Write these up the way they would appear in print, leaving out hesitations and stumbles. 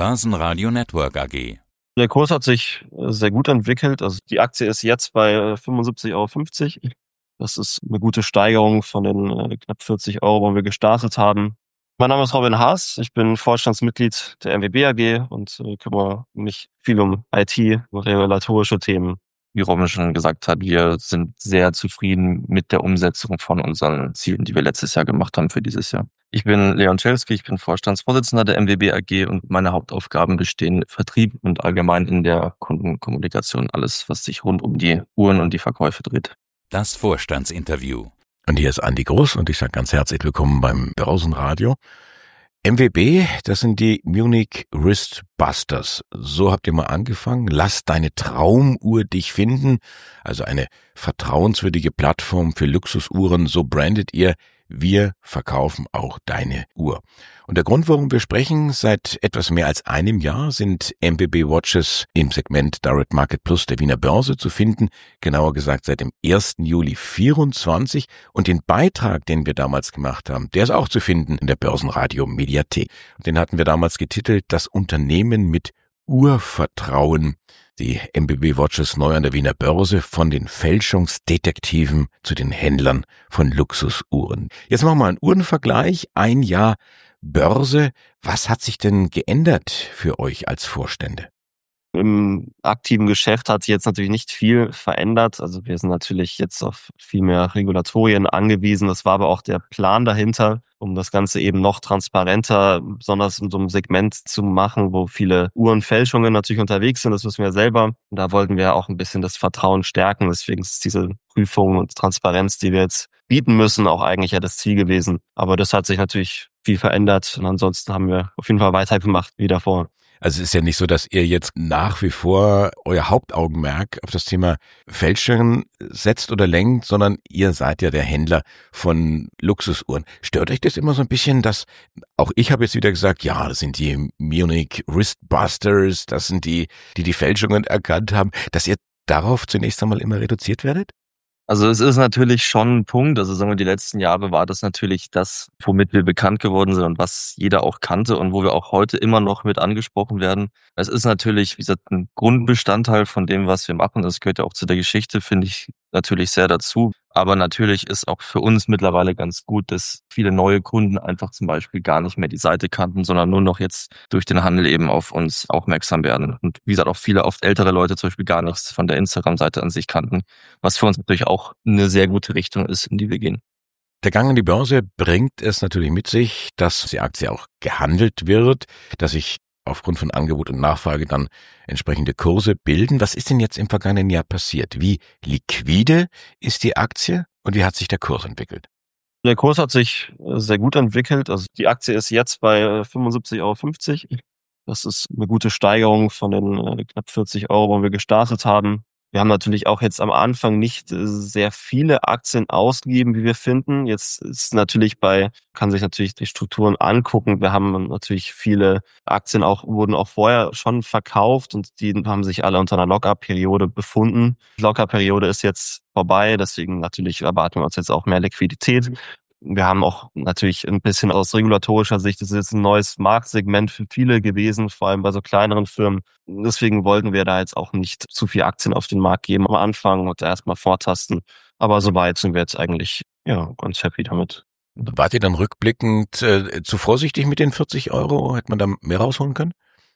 Börsenradio Network AG. Der Kurs hat sich sehr gut entwickelt. Also die Aktie ist jetzt bei 75,50 €. Das ist eine gute Steigerung von den knapp 40 €, wo wir gestartet haben. Mein Name ist Robin Haas. Ich bin Vorstandsmitglied der MWB AG und kümmere mich viel um IT und regulatorische Themen. Wie Robin schon gesagt hat, wir sind sehr zufrieden mit der Umsetzung von unseren Zielen, die wir letztes Jahr gemacht haben für dieses Jahr. Ich bin Leon Czerski, ich bin Vorstandsvorsitzender der MWB AG und meine Hauptaufgaben bestehen im Vertrieb und allgemein in der Kundenkommunikation, alles, was sich rund um die Uhren und die Verkäufe dreht. Das Vorstandsinterview. Und hier ist Andi Groß und ich sage ganz herzlich willkommen beim Börsenradio. MWB, das sind die Munich Wrist Busters. So habt ihr mal angefangen. Lass deine Traumuhr dich finden. Also eine vertrauenswürdige Plattform für Luxusuhren. So brandet ihr. Wir verkaufen auch deine Uhr. Und der Grund, warum wir sprechen, seit etwas mehr als einem Jahr sind MWB Watches im Segment Direct Market Plus der Wiener Börse zu finden, genauer gesagt seit dem 1. Juli 24. Und den Beitrag, den wir damals gemacht haben, der ist auch zu finden in der Börsenradio Mediathek. Und den hatten wir damals getitelt, das Unternehmen mit Urvertrauen. Die MWB Watches neu an der Wiener Börse, von den Fälschungsdetektiven zu den Händlern von Luxusuhren. Jetzt machen wir einen Uhrenvergleich. Ein Jahr Börse. Was hat sich denn geändert für euch als Vorstände? Im aktiven Geschäft hat sich jetzt natürlich nicht viel verändert. Also wir sind natürlich jetzt auf viel mehr Regulatorien angewiesen. Das war aber auch der Plan dahinter, um das Ganze eben noch transparenter, besonders in so einem Segment zu machen, wo viele Uhrenfälschungen natürlich unterwegs sind. Das wissen wir selber. Und da wollten wir auch ein bisschen das Vertrauen stärken. Deswegen ist diese Prüfung und Transparenz, die wir jetzt bieten müssen, auch eigentlich ja das Ziel gewesen. Aber das hat sich natürlich viel verändert. Und ansonsten haben wir auf jeden Fall weitergemacht wie davor. Also es ist ja nicht so, dass ihr jetzt nach wie vor euer Hauptaugenmerk auf das Thema Fälschungen setzt oder lenkt, sondern ihr seid ja der Händler von Luxusuhren. Stört euch das immer so ein bisschen, dass, auch ich habe jetzt wieder gesagt, ja, das sind die Munich Wrist Busters, das sind die Fälschungen erkannt haben, dass ihr darauf zunächst einmal immer reduziert werdet? Also es ist natürlich schon ein Punkt, also sagen wir, die letzten Jahre war das natürlich das, womit wir bekannt geworden sind und was jeder auch kannte und wo wir auch heute immer noch mit angesprochen werden. Es ist natürlich, wie gesagt, ein Grundbestandteil von dem, was wir machen. Das gehört ja auch zu der Geschichte, finde ich, natürlich sehr dazu. Aber natürlich ist auch für uns mittlerweile ganz gut, dass viele neue Kunden einfach zum Beispiel gar nicht mehr die Seite kannten, sondern nur noch jetzt durch den Handel eben auf uns aufmerksam werden. Und wie gesagt, auch viele oft ältere Leute zum Beispiel gar nichts von der Instagram-Seite an sich kannten, was für uns natürlich auch eine sehr gute Richtung ist, in die wir gehen. Der Gang an die Börse bringt es natürlich mit sich, dass die Aktie auch gehandelt wird, dass sich aufgrund von Angebot und Nachfrage dann entsprechende Kurse bilden. Was ist denn jetzt im vergangenen Jahr passiert? Wie liquide ist die Aktie und wie hat sich der Kurs entwickelt? Der Kurs hat sich sehr gut entwickelt. Also die Aktie ist jetzt bei 75,50 €. Das ist eine gute Steigerung von den knapp 40 €, wo wir gestartet haben. Wir haben natürlich auch jetzt am Anfang nicht sehr viele Aktien ausgegeben, wie wir finden. Jetzt ist natürlich kann sich natürlich die Strukturen angucken. Wir haben natürlich viele Aktien wurden auch vorher schon verkauft und die haben sich alle unter einer Lock-up-Periode befunden. Die Lock-up-Periode ist jetzt vorbei, deswegen natürlich erwarten wir uns jetzt auch mehr Liquidität. Wir haben auch natürlich ein bisschen aus regulatorischer Sicht, das ist jetzt ein neues Marktsegment für viele gewesen, vor allem bei so kleineren Firmen. Deswegen wollten wir da jetzt auch nicht zu viel Aktien auf den Markt geben am Anfang und erstmal vortasten. Aber soweit sind wir jetzt eigentlich ganz happy damit. Wart ihr dann rückblickend zu vorsichtig mit den 40 €? Hätte man da mehr rausholen können?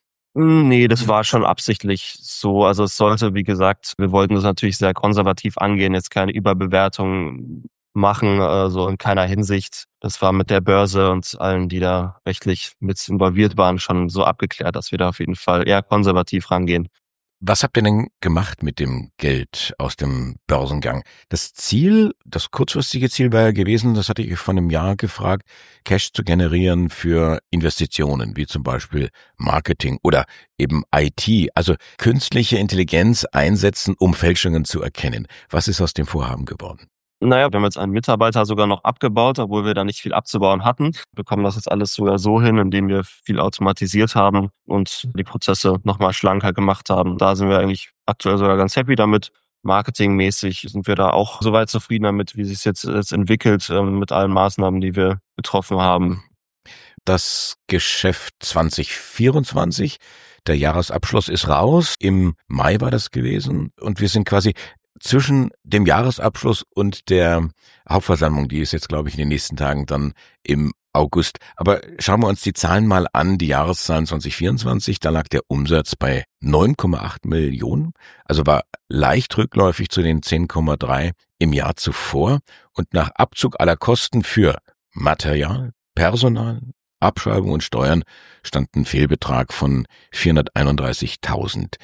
Nee, das war schon absichtlich so. Also es sollte, wie gesagt, wir wollten das natürlich sehr konservativ angehen, jetzt keine Überbewertung machen, also in keiner Hinsicht. Das war mit der Börse und allen, die da rechtlich mit involviert waren, schon so abgeklärt, dass wir da auf jeden Fall eher konservativ rangehen. Was habt ihr denn gemacht mit dem Geld aus dem Börsengang? Das kurzfristige Ziel war ja gewesen, das hatte ich vor einem Jahr gefragt, Cash zu generieren für Investitionen, wie zum Beispiel Marketing oder eben IT, also künstliche Intelligenz einsetzen, um Fälschungen zu erkennen. Was ist aus dem Vorhaben geworden? Naja, wir haben jetzt einen Mitarbeiter sogar noch abgebaut, obwohl wir da nicht viel abzubauen hatten. Wir bekommen das jetzt alles sogar so hin, indem wir viel automatisiert haben und die Prozesse nochmal schlanker gemacht haben. Da sind wir eigentlich aktuell sogar ganz happy damit. Marketingmäßig sind wir da auch soweit zufrieden damit, wie sich es jetzt entwickelt, mit allen Maßnahmen, die wir getroffen haben. das Geschäft 2024. Der Jahresabschluss ist raus. Im Mai war das gewesen. Und wir sind quasi zwischen dem Jahresabschluss und der Hauptversammlung. Die ist jetzt, glaube ich, in den nächsten Tagen dann im August. Aber schauen wir uns die Zahlen mal an, die Jahreszahlen 2024. Da lag der Umsatz bei 9,8 Millionen, also war leicht rückläufig zu den 10,3 im Jahr zuvor. Und nach Abzug aller Kosten für Material, Personal, Abschreibung und Steuern stand ein Fehlbetrag von 431.000.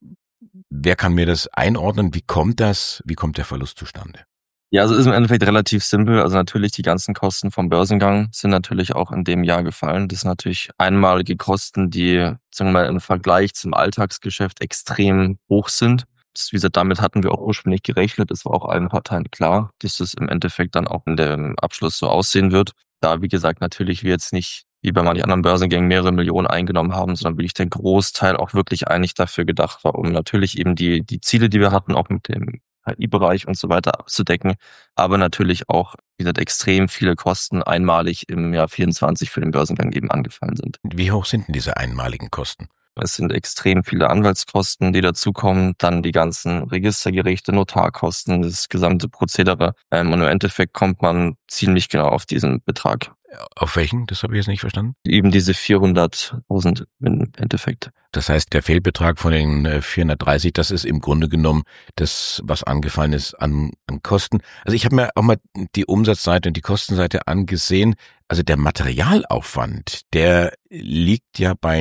Wer kann mir das einordnen? Wie kommt das? Wie kommt der Verlust zustande? Ja, also ist im Endeffekt relativ simpel. Also natürlich die ganzen Kosten vom Börsengang sind natürlich auch in dem Jahr gefallen. Das sind natürlich einmalige Kosten, die, sagen wir mal, im Vergleich zum Alltagsgeschäft extrem hoch sind. Das, wie gesagt, damit hatten wir auch ursprünglich gerechnet. Es war auch allen Parteien klar, dass das im Endeffekt dann auch in dem Abschluss so aussehen wird. Da, wie gesagt, natürlich wir jetzt nicht wie bei manchen anderen Börsengängen mehrere Millionen eingenommen haben, sondern wirklich der Großteil auch wirklich eigentlich dafür gedacht war, um natürlich eben die Ziele, die wir hatten, auch mit dem KI-Bereich und so weiter abzudecken, aber natürlich auch, wie gesagt, extrem viele Kosten einmalig im Jahr 24 für den Börsengang eben angefallen sind. Wie hoch sind denn diese einmaligen Kosten? Es sind extrem viele Anwaltskosten, die dazukommen, dann die ganzen Registergerichte, Notarkosten, das gesamte Prozedere. Und im Endeffekt kommt man ziemlich genau auf diesen Betrag. Auf welchen? Das habe ich jetzt nicht verstanden. Eben diese 400.000 im Endeffekt. Das heißt, der Fehlbetrag von den 430, das ist im Grunde genommen das, was angefallen ist an Kosten. Also ich habe mir auch mal die Umsatzseite und die Kostenseite angesehen. Also der Materialaufwand, der liegt ja bei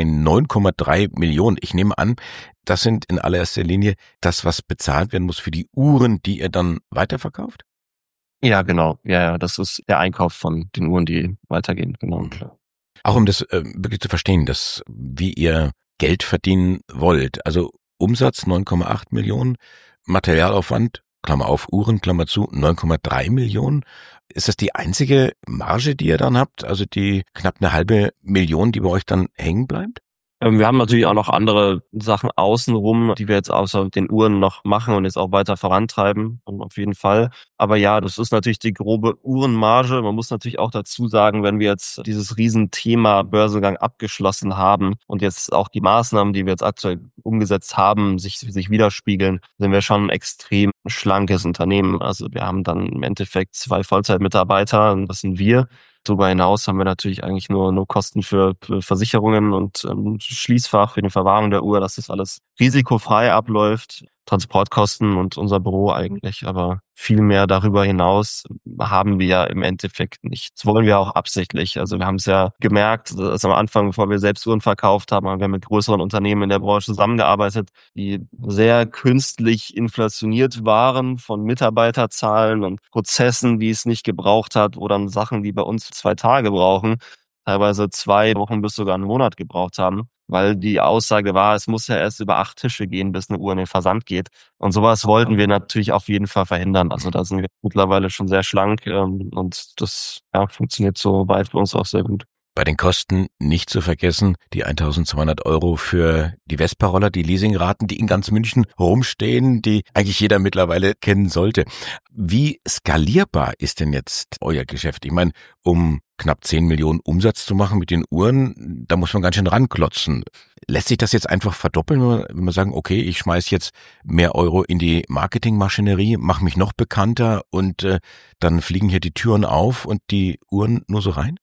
9,3 Millionen. Ich nehme an, das sind in allererster Linie das, was bezahlt werden muss für die Uhren, die ihr dann weiterverkauft? Ja, genau. Ja, das ist der Einkauf von den Uhren, die weitergehen. Genau. Auch um das wirklich zu verstehen, dass wie ihr Geld verdienen wollt. Also Umsatz 9,8 Millionen, Materialaufwand, Klammer auf, Uhren, Klammer zu, 9,3 Millionen. Ist das die einzige Marge, die ihr dann habt? Also die knapp 500.000, die bei euch dann hängen bleibt? Wir haben natürlich auch noch andere Sachen außenrum, die wir jetzt außer den Uhren noch machen und jetzt auch weiter vorantreiben, auf jeden Fall. Aber ja, das ist natürlich die grobe Uhrenmarge. Man muss natürlich auch dazu sagen, wenn wir jetzt dieses Riesenthema Börsengang abgeschlossen haben und jetzt auch die Maßnahmen, die wir jetzt aktuell umgesetzt haben, sich widerspiegeln, sind wir schon ein extrem schlankes Unternehmen. Also wir haben dann im Endeffekt 2 Vollzeitmitarbeiter, und das sind wir. Darüber hinaus haben wir natürlich eigentlich nur Kosten für Versicherungen und Schließfach für die Verwahrung der Uhr, dass das alles risikofrei abläuft. Transportkosten und unser Büro eigentlich, aber viel mehr darüber hinaus haben wir ja im Endeffekt nicht. Das wollen wir auch absichtlich. Also wir haben es ja gemerkt, dass am Anfang, bevor wir selbst Uhren verkauft haben, haben wir mit größeren Unternehmen in der Branche zusammengearbeitet, die sehr künstlich inflationiert waren von Mitarbeiterzahlen und Prozessen, die es nicht gebraucht hat, wo dann Sachen, die bei uns 2 Tage brauchen, teilweise 2 Wochen bis sogar einen Monat gebraucht haben. Weil die Aussage war, es muss ja erst über 8 Tische gehen, bis eine Uhr in den Versand geht. Und sowas wollten wir natürlich auf jeden Fall verhindern. Also da sind wir mittlerweile schon sehr schlank und das funktioniert so weit für uns auch sehr gut. Bei den Kosten nicht zu vergessen, die 1.200 € für die Vespa-Roller, die Leasingraten, die in ganz München rumstehen, die eigentlich jeder mittlerweile kennen sollte. Wie skalierbar ist denn jetzt euer Geschäft? Ich meine, um knapp 10 Millionen Umsatz zu machen mit den Uhren, da muss man ganz schön ranklotzen. Lässt sich das jetzt einfach verdoppeln, wenn wir sagen, okay, ich schmeiß jetzt mehr Euro in die Marketingmaschinerie, mache mich noch bekannter und dann fliegen hier die Türen auf und die Uhren nur so rein?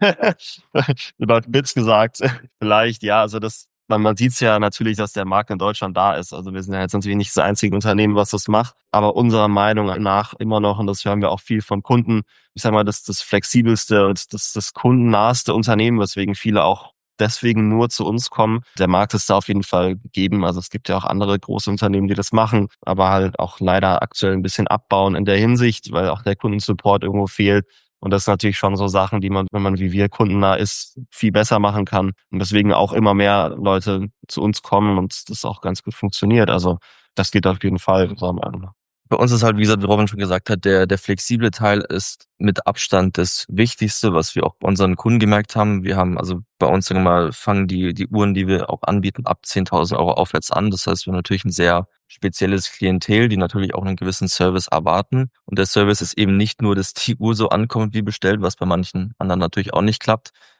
Über Witz gesagt, vielleicht, ja, also man sieht es ja natürlich, dass der Markt in Deutschland da ist. Also wir sind ja jetzt natürlich nicht das einzige Unternehmen, was das macht, aber unserer Meinung nach immer noch, und das hören wir auch viel von Kunden, ich sag mal, das flexibelste und das kundennaheste Unternehmen, weswegen viele auch deswegen nur zu uns kommen. Der Markt ist da auf jeden Fall gegeben. Also es gibt ja auch andere große Unternehmen, die das machen, aber halt auch leider aktuell ein bisschen abbauen in der Hinsicht, weil auch der Kundensupport irgendwo fehlt. Und das sind natürlich schon so Sachen, die man, wenn man wie wir kundennah ist, viel besser machen kann. Und deswegen auch immer mehr Leute zu uns kommen und das auch ganz gut funktioniert. Also das geht auf jeden Fall, unserer Meinung nach. Bei uns ist halt, wie gesagt, wie Robin schon gesagt hat, der flexible Teil ist mit Abstand das Wichtigste, was wir auch bei unseren Kunden gemerkt haben. Wir haben also bei uns, sagen wir mal, fangen die Uhren, die wir auch anbieten, ab 10.000 € aufwärts an. Das heißt, wir haben natürlich ein sehr spezielles Klientel, die natürlich auch einen gewissen Service erwarten. Und der Service ist eben nicht nur, dass die Uhr so ankommt wie bestellt, was bei manchen anderen natürlich auch nicht klappt,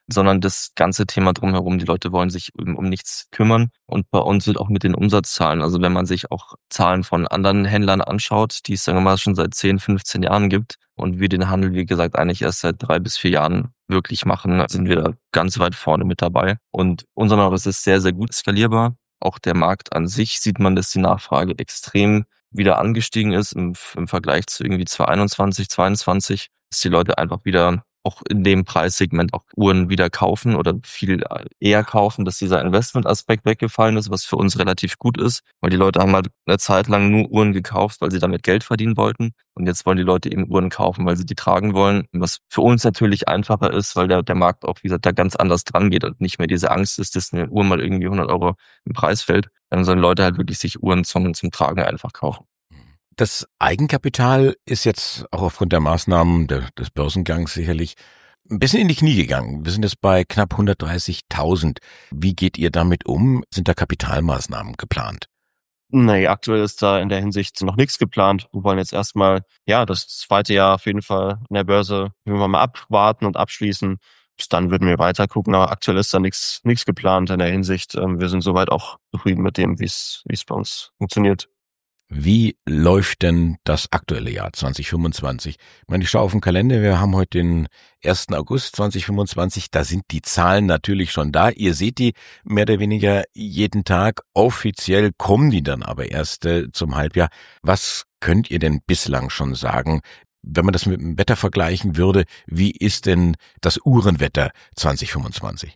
sondern das ganze Thema drumherum. Die Leute wollen sich um nichts kümmern und bei uns wird auch mit den Umsatzzahlen, also wenn man sich auch Zahlen von anderen Händlern anschaut, die es sagen wir mal schon seit 10, 15 Jahren gibt und wir den Handel, wie gesagt, eigentlich erst seit 3 bis 4 Jahren wirklich machen, sind wir da ganz weit vorne mit dabei. Und unser Markt ist sehr, sehr gut skalierbar. Auch der Markt an sich sieht man, dass die Nachfrage extrem wieder angestiegen ist im Vergleich zu irgendwie 2021, 2022, dass die Leute einfach wieder auch in dem Preissegment auch Uhren wieder kaufen oder viel eher kaufen, dass dieser Investmentaspekt weggefallen ist, was für uns relativ gut ist, weil die Leute haben halt eine Zeit lang nur Uhren gekauft, weil sie damit Geld verdienen wollten und jetzt wollen die Leute eben Uhren kaufen, weil sie die tragen wollen, was für uns natürlich einfacher ist, weil der Markt auch, wie gesagt, da ganz anders dran geht und nicht mehr diese Angst ist, dass eine Uhr mal irgendwie 100 € im Preis fällt, dann sollen Leute halt wirklich sich Uhren zum Tragen einfach kaufen. Das Eigenkapital ist jetzt auch aufgrund der Maßnahmen des Börsengangs sicherlich ein bisschen in die Knie gegangen. Wir sind jetzt bei knapp 130.000. Wie geht ihr damit um? Sind da Kapitalmaßnahmen geplant? Nee, aktuell ist da in der Hinsicht noch nichts geplant. Wir wollen jetzt erstmal, das zweite Jahr auf jeden Fall an der Börse, mal abwarten und abschließen. Bis dann würden wir weiter gucken, aber aktuell ist da nichts geplant in der Hinsicht. Wir sind soweit auch zufrieden mit dem, wie es bei uns funktioniert. Wie läuft denn das aktuelle Jahr 2025? Ich meine, ich schaue auf den Kalender, wir haben heute den 1. August 2025, da sind die Zahlen natürlich schon da. Ihr seht die mehr oder weniger jeden Tag. Offiziell kommen die dann aber erst zum Halbjahr. Was könnt ihr denn bislang schon sagen? Wenn man das mit dem Wetter vergleichen würde, wie ist denn das Uhrenwetter 2025?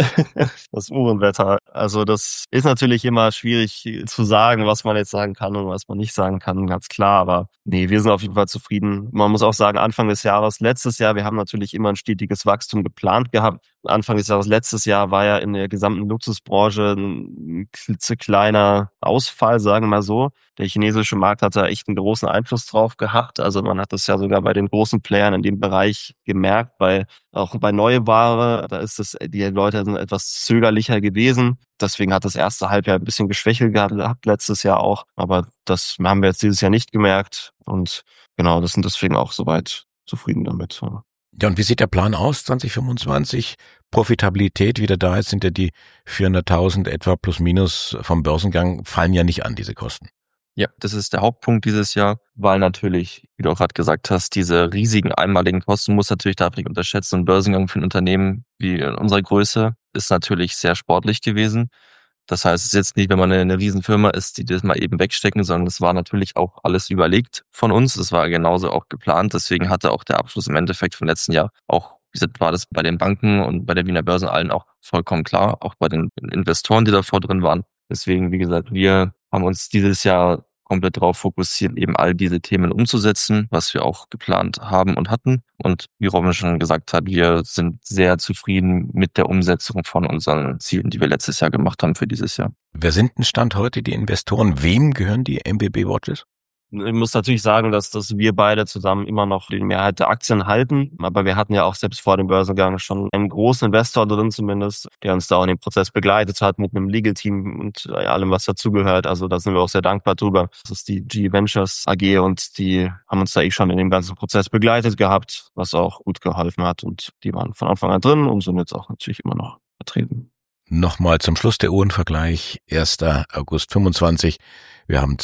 Das Uhrenwetter. Also das ist natürlich immer schwierig zu sagen, was man jetzt sagen kann und was man nicht sagen kann, ganz klar. Aber nee, wir sind auf jeden Fall zufrieden. Man muss auch sagen, Anfang des Jahres, letztes Jahr, wir haben natürlich immer ein stetiges Wachstum geplant gehabt. Anfang des Jahres, letztes Jahr war ja in der gesamten Luxusbranche ein klitzekleiner Ausfall, sagen wir mal so. Der chinesische Markt hat da echt einen großen Einfluss drauf gehabt. Also man hat das ja sogar bei den großen Playern in dem Bereich gemerkt, weil auch bei Neuware, da ist die Leute sind etwas zögerlicher gewesen. Deswegen hat das erste Halbjahr ein bisschen geschwächelt gehabt, letztes Jahr auch. Aber das haben wir jetzt dieses Jahr nicht gemerkt. Und genau, das sind deswegen auch soweit zufrieden damit. Ja, und wie sieht der Plan aus 2025? Profitabilität wieder da ist, sind ja die 400.000 etwa plus minus vom Börsengang, fallen ja nicht an, diese Kosten. Ja, das ist der Hauptpunkt dieses Jahr, weil natürlich, wie du auch gerade gesagt hast, diese riesigen einmaligen Kosten darf ich nicht unterschätzen. Ein Börsengang für ein Unternehmen wie in unserer Größe ist natürlich sehr sportlich gewesen. Das heißt, es ist jetzt nicht, wenn man eine Riesenfirma ist, die das mal eben wegstecken, sondern es war natürlich auch alles überlegt von uns. Es war genauso auch geplant. Deswegen hatte auch der Abschluss im Endeffekt vom letzten Jahr auch, wie gesagt, war das bei den Banken und bei der Wiener Börse allen auch vollkommen klar, auch bei den Investoren, die davor drin waren. Deswegen, wie gesagt, wir haben uns dieses Jahr komplett darauf fokussiert, eben all diese Themen umzusetzen, was wir auch geplant haben und hatten. Und wie Robin schon gesagt hat, wir sind sehr zufrieden mit der Umsetzung von unseren Zielen, die wir letztes Jahr gemacht haben für dieses Jahr. Wer sind denn Stand heute die Investoren? Wem gehören die MWB Watches? Ich muss natürlich sagen, dass wir beide zusammen immer noch die Mehrheit der Aktien halten. Aber wir hatten ja auch selbst vor dem Börsengang schon einen großen Investor drin zumindest, der uns da auch in dem Prozess begleitet hat mit einem Legal-Team und allem, was dazugehört. Also da sind wir auch sehr dankbar drüber. Das ist die G Ventures AG und die haben uns da schon in dem ganzen Prozess begleitet gehabt, was auch gut geholfen hat. Und die waren von Anfang an drin und sind jetzt auch natürlich immer noch vertreten. Nochmal zum Schluss der Uhrenvergleich, 1. August 25. Wir haben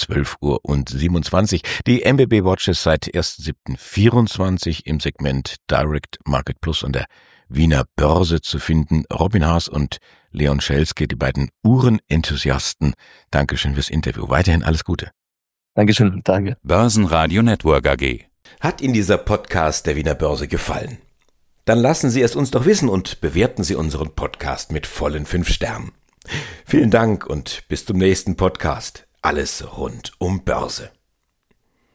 12:27 Uhr. Die MWB Watches seit 1.7.24 im Segment Direct Market Plus an der Wiener Börse zu finden. Robin Haas und Leon Schelske, die beiden Uhrenenthusiasten. Dankeschön fürs Interview. Weiterhin alles Gute. Dankeschön, danke. Börsenradio Network AG. Hat Ihnen dieser Podcast der Wiener Börse gefallen? Dann lassen Sie es uns doch wissen und bewerten Sie unseren Podcast mit vollen 5 Sternen. Vielen Dank und bis zum nächsten Podcast. Alles rund um Börse.